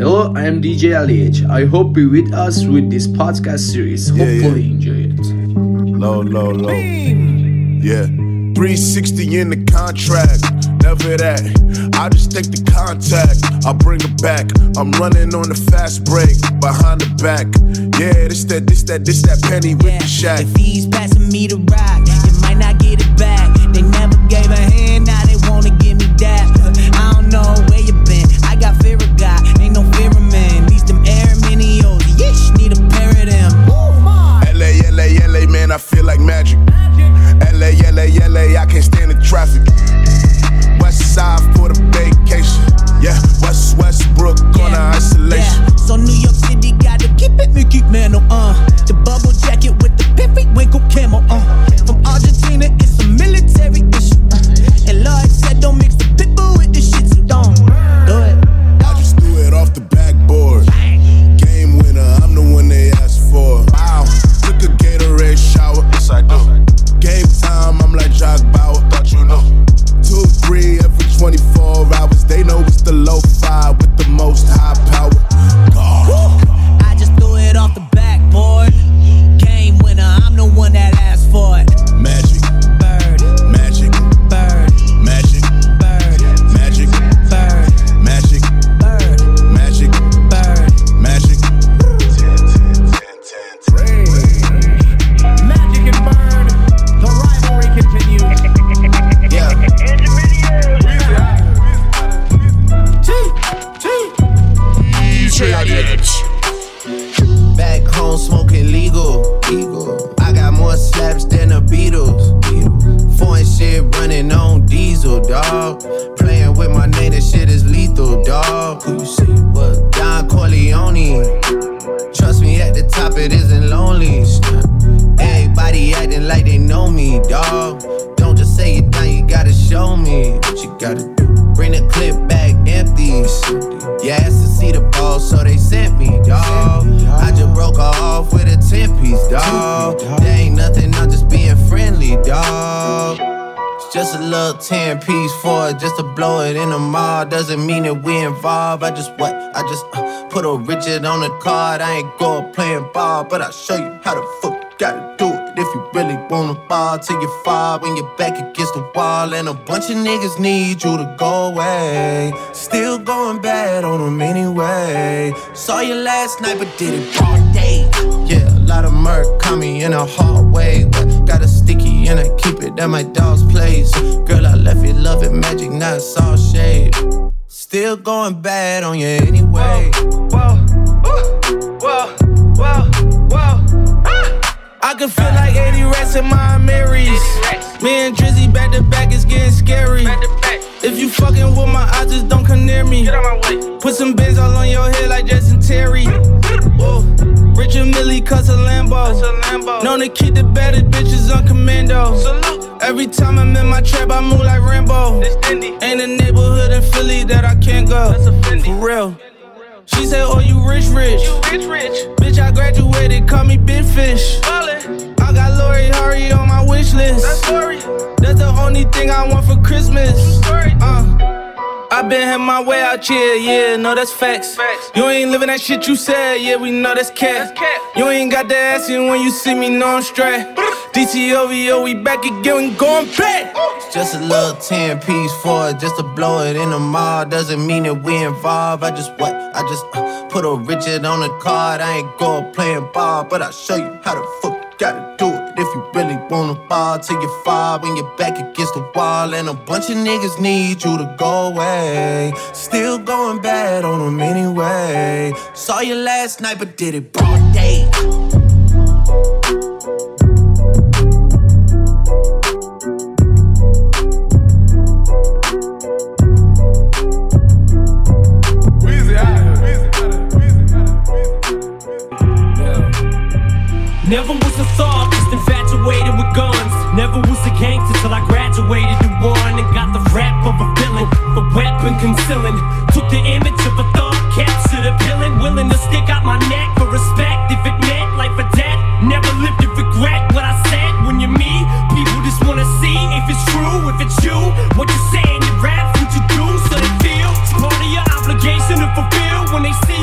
Hello, I am DJ LH. I hope you're with us with this podcast series. Hopefully enjoy it. Low. Yeah. 360 in the contract. Never that. I just take the contact. I bring it back. I'm running on the fast break. Behind the back. Yeah, this that penny with the shack. The fees passing me the rock. You might not get it back. They never gave a hand. Now they wanna give me that. I don't know where you been. I got fear of God. Ain't no fear of man. These them air minios. Yeesh, need a pair of them. LA, man, I feel like magic. LA, I can't stand the traffic. West side for the vacation. Yeah, Westbrook on the isolation. Yeah. So New York City gotta keep it Mickey Mantle, the bubble jacket with the piffy winkle camo, From Argentina, it's a military issue, And Lloyd said don't mix the pitbull with the shit, so don't do it. I just threw it off the backboard. Game winner, I'm the one they asked for. Wow, took a Gatorade shower. Yes, I do. Game time, I'm like Jock Bauer. Thought you know. 2-3 every 24 hours. They know it's the low 5 with the most high power. I just threw it off the backboard. Game winner, I'm the one that asked for it. Magic. Bird. Magic. Bird. Magic. Bird. Magic. Bird. Magic. Bird. Magic. Bird. Magic. 10. Magic and Bird. The rivalry continues. Yeah. Back home smoking legal. I got more slaps than the Beatles. Foreign shit running on diesel, dawg. Playing with my name, that shit is lethal, dawg. Who you see? What? Don Corleone. Trust me, at the top it isn't lonely. Everybody acting like they know me, dawg. Don't just say it down, you gotta show me what you gotta do. Bring the clip back empty. You asked to see the ball, so they sent me, dawg. I just broke her off with a 10-piece, dawg. There ain't nothing, I'm just being friendly, dawg. It's just a little 10-piece for it, just to blow it in the mall. Doesn't mean that we involved. I just put a Richard on the card. I ain't go playing ball, but I'll show you how the fuck you gotta do it. If you really wanna ball till you fall when you're back against the wall. And a bunch of niggas need you to go away. Still going bad on them anyway. Saw you last night but did it all day. Yeah, a lot of murk caught me in a hard way. Got a sticky and I keep it at my dog's place. Girl, I left you loving magic, not all shade. Still going bad on you anyway. Whoa. I can feel like 80 rats in my Marys. Me and Drizzy back to back, it's getting scary. If you fucking with my eyes, just don't come near me. Get out my way. Put some bins all on your head like Justin Terry. Whoa. Richard Millie cuss a Lambo. Known to keep the baddest bitches on commando. Salute. Every time I'm in my trap, I move like Rambo. It's Dindy. Ain't a neighborhood in Philly that I can't go. That's a Fendi. For real. She said, oh, you rich. You rich. Bitch, I graduated, call me Big Fish. Ballin'. I got Lori Hurry on my wish list. That's story. That's the only thing I want for Christmas. Story. I been had my way out here, yeah, no, that's facts. You ain't living that shit you said, yeah, we know that's cat. You ain't got the ass in when you see me, no, I'm straight. DTOVO, we back again, we going back. It's just a little 10-piece for it, just to blow it in the mall. Doesn't mean that we involved. I just put a Richard on the card. I ain't go playing ball, but I'll show you how the fuck you gotta do it. If you really wanna ball till you fall when you're back against the wall. And a bunch of niggas need you to go away. Still going bad on them anyway. Saw you last night but did it broad day. Never was a thought, just infatuated with guns. Never was a gangster till I graduated and won. And got the rap of a villain, the weapon concealing. Took the image of a thought, captured a villain. Willing to stick out my neck for respect if it meant life or death. Never lived to regret what I said. When you're me, people just wanna see if it's true, if it's you. What you say in your rap, what you do, so they feel it's part of your obligation to fulfill. When they see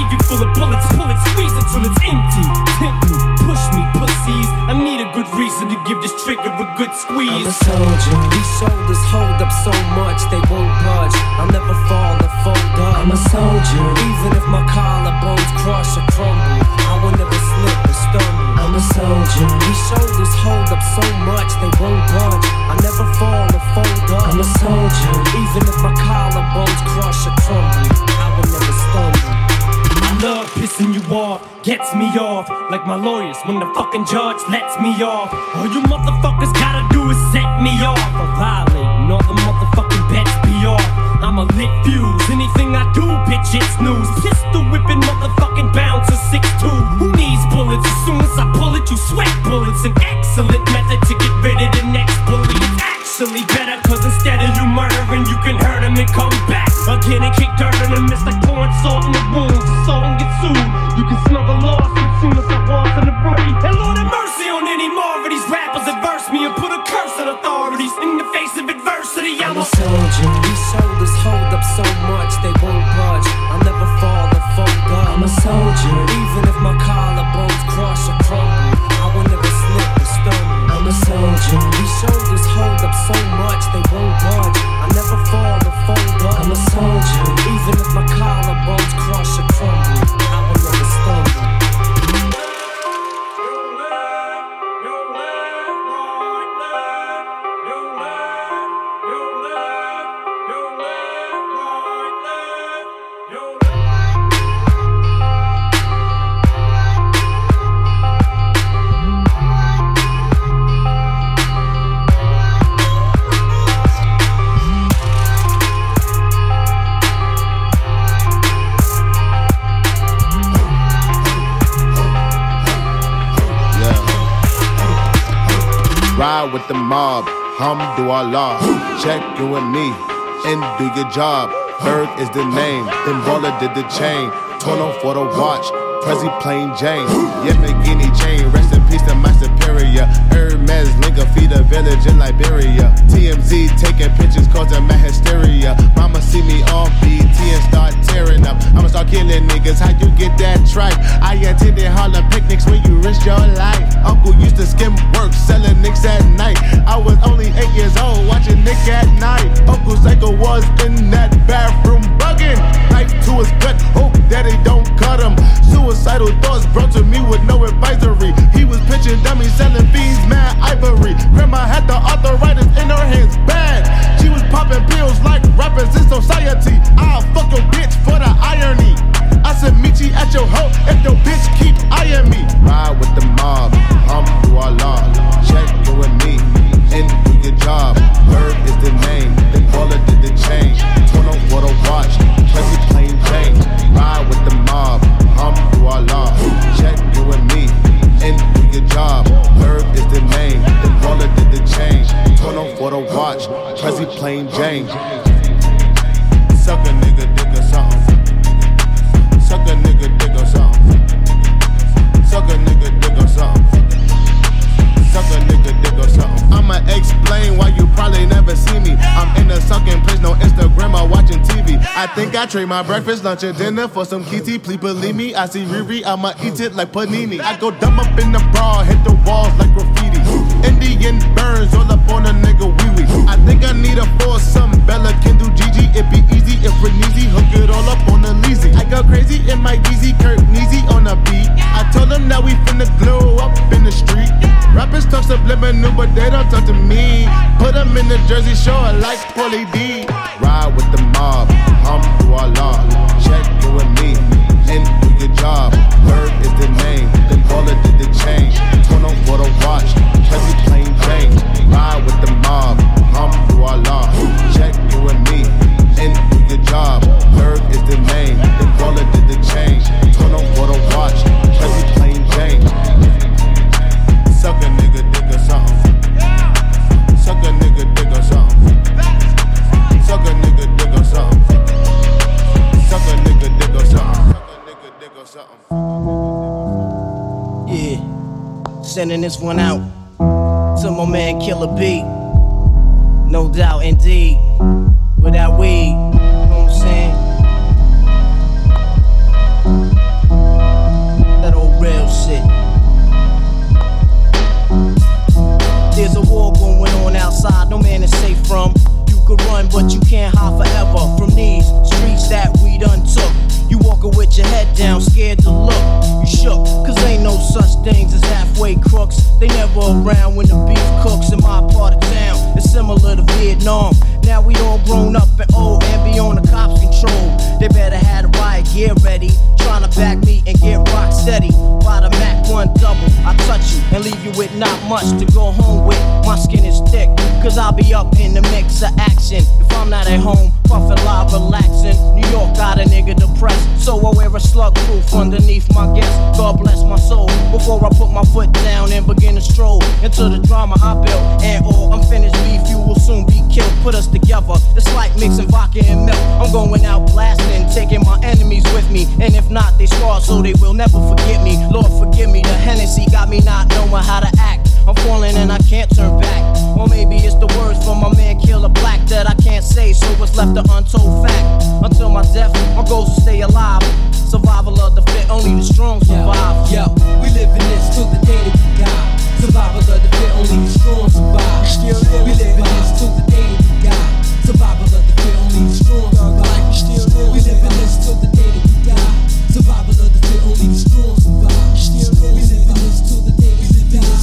leave you full of bullets. Pull it, squeeze it till it's empty. Tempt me, push me, pussies. I need a good reason to give this trigger a good squeeze. I'm a soldier. These shoulders hold up so much they won't budge. I'll never fall or fold up. I'm a soldier. Even if my collarbones crush or crumble, I will never slip or stumble. I'm a soldier. These shoulders hold up so much they won't budge. I'll never fall or fold up. I'm a soldier. Even if my collarbones crush or crumble, I will never stumble. I love pissing you off, gets me off. Like my lawyers when the fucking judge lets me off. All you motherfuckers gotta do is set me off. For violating all the motherfucking bets be off. I'm a lit fuse, anything I do, bitch, it's news. Pistol whipping motherfucking bouncer 6'2". Who needs bullets? As soon as I pull it, you sweat bullets. An excellent method to get rid of the next bully. It's actually better, cause instead of you murdering, you can hurt him and come back again and kick dirt in him. It's like pouring salt in the wounds. The song gets sued. You can smell the loss as soon as I walk in the booty. And Lord have mercy on any more of these rappers that verse me and put a curse on authorities in the face of adversity. I'm a soldier. These shoulders hold up so much they won't budge. I'll never fall or fold up. I'm a soldier. Even if my collarbones crush or crumble, I will never slip or stumble. I'm a soldier. These shoulders hold up so much they won't budge. I'll never fall or fold up. I'm a soldier. Even if my collarbones crush or crumble, I will never stumble. Ride with the mob, Hamdulillah. Check you and me, and do your job. Berg is the name, then Baller did the chain. Tono for the watch, Prezi plain Jane. Yamagini chain, rest in peace to my superior. Hermes Linka feed a village in Liberia. TMZ taking pictures causing my hysteria. Mama see me on BT and start tearing up. I'ma start killing niggas, how you get that tripe? I attended Harlem picnics when you risked your life. Uncle used to skim work, selling nicks at night. I was only 8 years old, watching Nick at night. Uncle Psycho was in that bathroom bugging. Knife to his gut, hope daddy don't cut him. Suicidal thoughts brought to me with no advisory. He was pitching dummies, selling fiends, mad ivory. Grandma had the arthritis in her hands, bad. She was popping pills like rappers in society. I'll fuck your bitch for the irony. I said meet you at your hoe if your bitch keep eyeing me. Ride with the mob, Hamdulillah. Check you and me, and do your job. Bird is the name, then Baller did the chain. Turn on for the watch, Prezi plain Jane. Ride with the mob, Hamdulillah. Check you and me, and do your job. Bird is the name, then Baller did the chain. Turn on for the watch, Prezi plain Jane. Suck a nigga dick or something. Suck a nigga dick or something. Suck a nigga dick or something. Suck a nigga dick or something. I'ma explain why you probably never see me. I'm in a sucking place, no Instagram or watching TV. I think I trade my breakfast, lunch, and dinner for some kitty. Please believe me, I see Riri, I'ma eat it like panini. I go dumb up in the bra, hit the walls like graffiti. Indian burns all up on a nigga wee-wee. I think I need a foursome, Bella can do Gigi. It be easy if we're easy, hook it all up on a leasy. I go crazy in my Yeezy, Kurt Neezy on a beat. I told them that we finna glow up in the street. Rappers talk subliminal, but they don't talk to me. Put them in the Jersey Shore like Pauly D. Ride with the mob, Hamdulillah. Check you and me, and do your job. Bird is the name, then Baller did the chain. Turn on for the watch, Prezi plain Jane. Ride with the mob, Hamdulillah. Check you and me, and do your job. Bird is the name, then Baller did the chain. Turn on for the watch, Prezi plain Jane. Suck a nigga dick or something. Suck a nigga dick or something. Suck a nigga dick or something. Suck a nigga dick or something. Suck a nigga dick or something. Yeah, sending this one out to my man Killer B. No doubt, indeed. Without weed, you know what I'm saying? down, scared to look. You shook, cause ain't no such things as halfway crooks. They never around when the beef cooks in my part of town. It's similar to Vietnam. Now we all grown up and old and be on the cops' control. They better have the riot gear ready, trying to back me and get rock steady. By the Mac 1 double, I touch you and leave you with not much to go home with. My skin is thick, cause I'll be up in the mix of action. If I'm not at home, puffin' live, relaxing. New York got a nigga depressed, so I wear a slug proof underneath my guest. God bless my soul, before I put my foot down and begin to stroll into the drama I built. And all unfinished beef, you will soon be killed. Put us together, it's like mixing vodka and milk. I'm going out blasting, taking my enemies with me. And if not, they scarred so they will never forget me. Lord forgive me, the Hennessy got me not knowing how to act. I'm falling and I can't turn back. Or maybe it's the words from my man Killer Black that I can't say, so it's left an untold fact. Until my death, my goals to stay alive. Survival of the fit, only the strong survive. Yo, we live in this till the day that we die. Survival of the fit, only the strong survive. We live in this till the day that we die. Survival of the fit, only the strong survive. We live in this till the day that we die. Survival of the fit, only the strong survive. We live in this till the day that we die.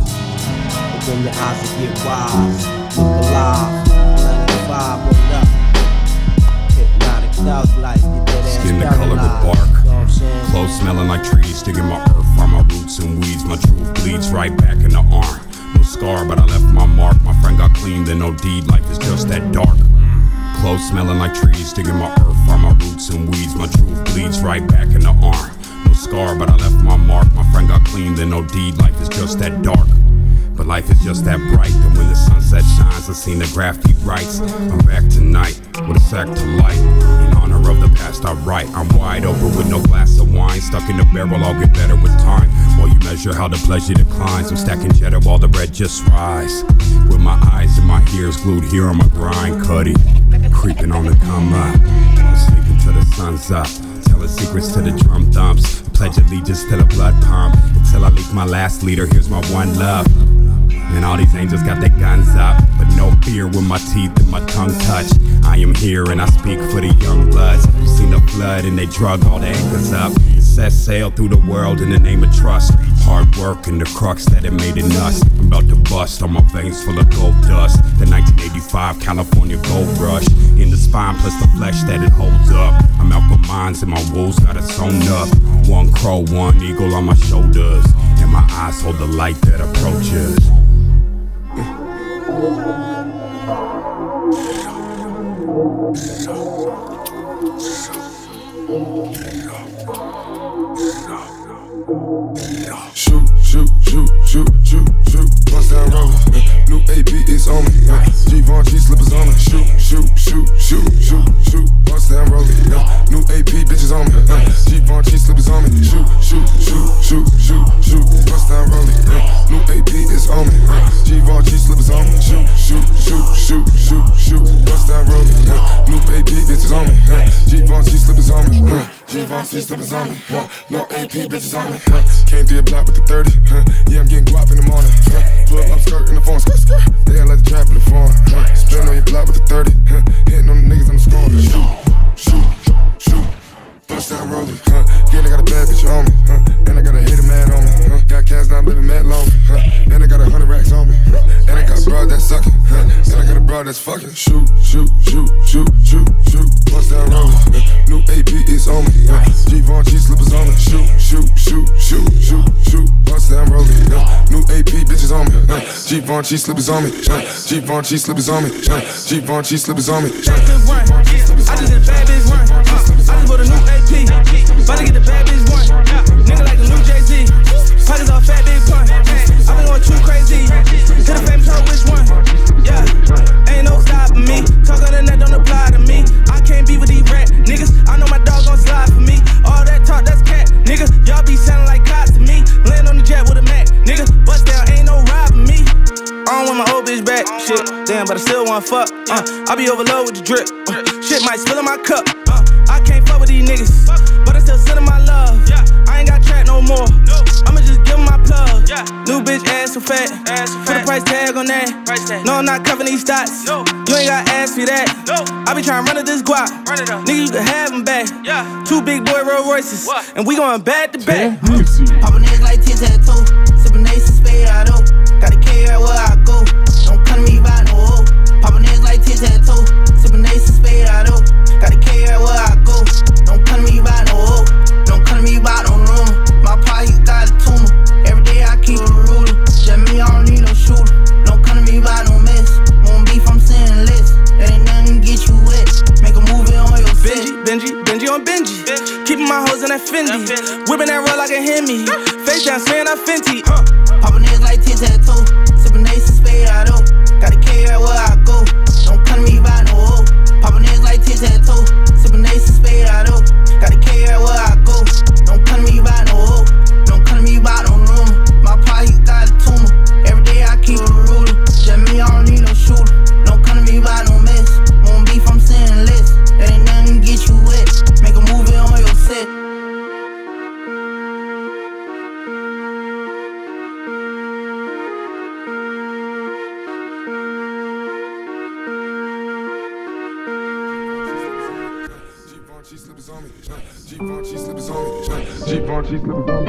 Open your eyes and get wise. Look alive. 95, roll up. Hypnotic thug life. Get that ass Skin the color of bark. Clothes smelling like trees. Digging my earth from my roots and weeds. My truth bleeds right back in the arm. No scar, but I left my mark. My friend got clean, then no deed. Life is just that dark. Clothes smelling like trees. Digging my earth from my roots and weeds. My truth bleeds right back in the arm. No scar, but I left my mark. My friend got clean, then no deed. Life is just that dark. But life is just that bright. And when the sunset shines, I seen the graffiti rights. I'm back tonight with a sack to light. In honor of the past I write. I'm wide open with no glass of wine. Stuck in the barrel, I'll get better with time. While you measure how the pleasure declines. I'm stacking cheddar while the bread just rise. With my eyes and my ears glued here on my grind. Cuddy, creeping on the come up. I'm sleeping till the sun's up. Telling secrets to the drum thumps. Pledge allegiance to the blood pump. Until I leak my last leader, here's my one love. And all these angels got their guns up, but no fear when my teeth and my tongue touch. I am here and I speak for the young bloods. You seen the flood and they drug all the anchors up. And set sail through the world in the name of trust. Hard work and the crux that it made it us. I'm about to bust on my veins full of gold dust. The 1985 California gold rush. In the spine plus the flesh that it holds up. I'm out for mines and my wolves got it sewn up. One crow, one eagle on my shoulders. And my eyes hold the light that approaches. Shoot, bust down rollin'. New AP is on me. Givenchy slippers on me. Shoot, bust down rollin'. New AP bitches on me. Givenchy slippers on me. Shoot, bust down rollin'. New AP is on me. Givenchy slippers on me. Shoot, bust down rollin'. New AP bitches on me. Givenchy slippers on me. Givenchy slippers on me. No AP bitches on me. Came through your block with the 30. Yeah, I'm getting guap in the morning. Pull up skirt in the phone. They act like the trap in the phone. Spin on your block with the 30. Hitting on the niggas on the score. Shoot. Bust down rollin'. Yeah, I got a bad bitch on me. And I got a hater mad on me. Got cash now, I'm living mad long. And I got 100 racks on me. And I got a broad that's sucking. And I got a broad that's fucking. Shoot. Bust down rollin'. New AP is on me. Givenchy slippers on me. Shoot. Bust down rollin'. New AP bitches on me. Givenchy slippers on me. Givenchy slippers on me. Givenchy slippers on me. I just did bad bitch one. I just bought a new AP. About to get the bad bitch one. Nigga like the new Jay-Z. Pockets all fat big pun. I been going too crazy. To the famous hoe, which one? Yeah, ain't no stopping me. Talk on the net don't apply to me. I can't be with these rat niggas. I know my dog gon' slide for me. All that talk, that's cat, nigga. Y'all be sounding like cops to me. Land on the jet with a Mac, nigga. Bust down, ain't no robbing me. I don't want my old bitch back, shit. Damn, but I still wanna fuck. I be overloaded with the drip. Shit might spill in my cup. I can't fuck with these niggas, but I still send them my love. I ain't got track no more. I'ma just give them my plug. New bitch ass so fat. For the price price tag on that. No, I'm not covering these stats. No. You ain't got ass for that. No. I be trying to run up this guap. Run it up. Nigga, you can have them back. Yeah. 2 big boy Rolls Royces. What? And we going back to back. Poppin' niggas like tic-tac-toe. Sippin' Ace and Spade out of. Gotta carry out where I go. Don't come to me by no hoe. Poppin' niggas like tic-tac-toe. Sippin' Ace and Spade out of. Gotta carry out where I go. Don't come to me by no hoe. Don't come to me by no room. My pie, you got a tumor. Every day I keep a ruler. Just me, I don't need no shooter. Don't come to me by no mess. Won't beef, I'm saying less. That ain't nothing to get you wet. Make a movie on your set. Benji on Benji. Keeping my hoes in that Fendi. Whipping that roll like a Hemi. Face down, saying I'm Fenty. Poppin' niggas like tic-tac-toe. Sippin' Ace and Spade out of. Gotta carry out where I go. Don't come to me by no hoe. Poppin' niggas like tic-tac-toe. Sippin' Ace and Spade out of. Gotta carry out where I go. Don't come to me by no hoe. Don't come to me by no room. My pie, you got a tumor. Every day I keep a ruler. Just me, I don't need no shooter. Don't come to me by no mess. Won't beef, I'm saying less. That ain't nothing to get you wet. Make a movie on your set. Givenchy slippers on me. Givenchy slippers on me.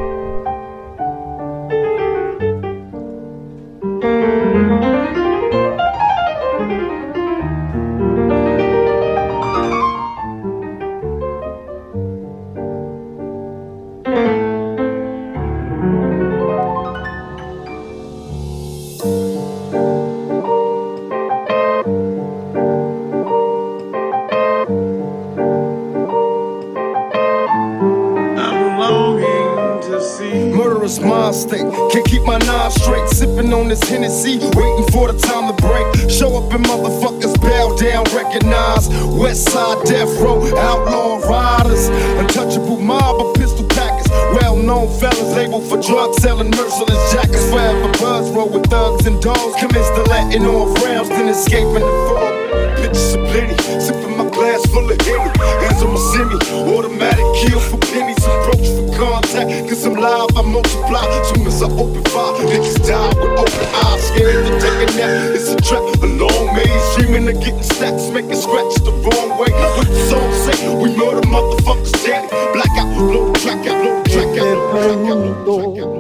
Murderous mind state, can't keep my knife straight. Sipping on this Hennessy, waiting for the time to break. Show up and motherfuckers bow down, recognize. West side death row, outlaw riders. Untouchable mob of pistol packers. Well-known fellas labeled for drug selling, merciless jackets. Forever buzz roll with thugs and dogs. Commence to letting off rounds, then escaping the fog. Bitches are plenty, sipping my glass full of Henny. Hands on my semi, automatic kill for pennies. Approach for contact, cause I'm live, I multiply. Soon as I open fire, niggas die with open eyes. Scared to take a nap, it's a trap, a long maze. Dreaming of getting stacks, making scratches the wrong way. What the song say, we murder motherfuckers dead. Blackout, blow the track out, blow the track out, blow the track out, blow the track out.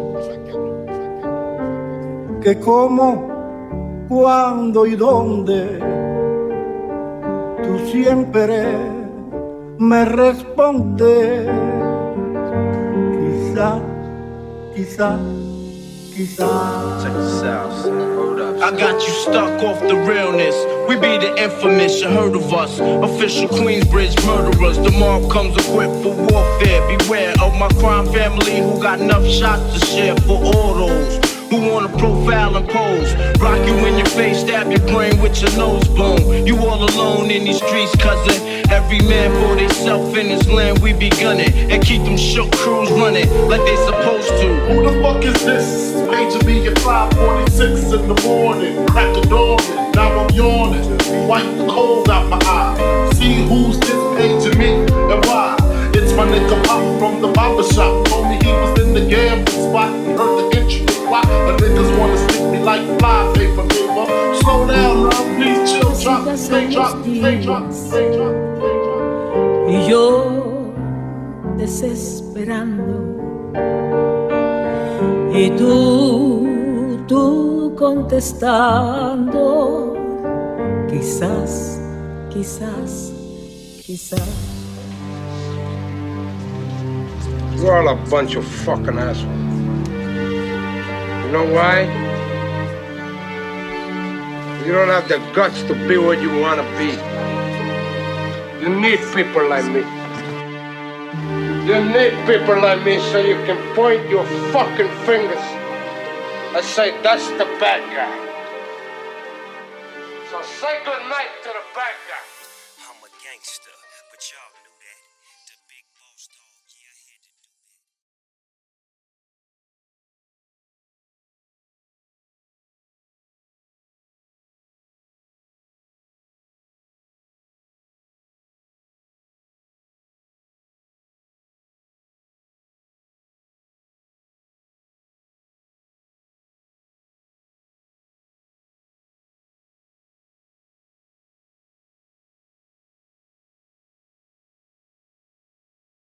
Que cómo, cuándo y dónde tú siempre me respondes. Quizá. Check this out, hold up. I got you stuck off the realness. We be the infamous, you heard of us. Official Queensbridge murderers. The mob comes equipped for warfare. Beware of my crime family who got enough shots to share for all those who wanna profile and pose. Rock you in your face, stab your brain with your nose bone. You all alone in these streets, cousin. Every man for theyself in his land, we be gunning. And keep them shook crews running like they supposed to. Who the fuck is this? Major me at 5:46 in the morning. Crack the door in, now I'm yawning. Wipe the cold out my eye. See who's this paging me and why. It's my nigga Pop from the barber shop. Told me he was in the gambling spot. Heard the intricate plot. But niggas wanna stick me like fly paper, nigga. Slow down, love, please chill, drop, stay drop, stay drop, stay drop. Y yo desesperando. Y tú contestando. Quizás. You're all a bunch of fucking assholes. You know why? You don't have the guts to be what you want to be. You need people like me. You need people like me so you can point your fucking fingers and say, that's the bad guy. So say goodnight to the bad guy.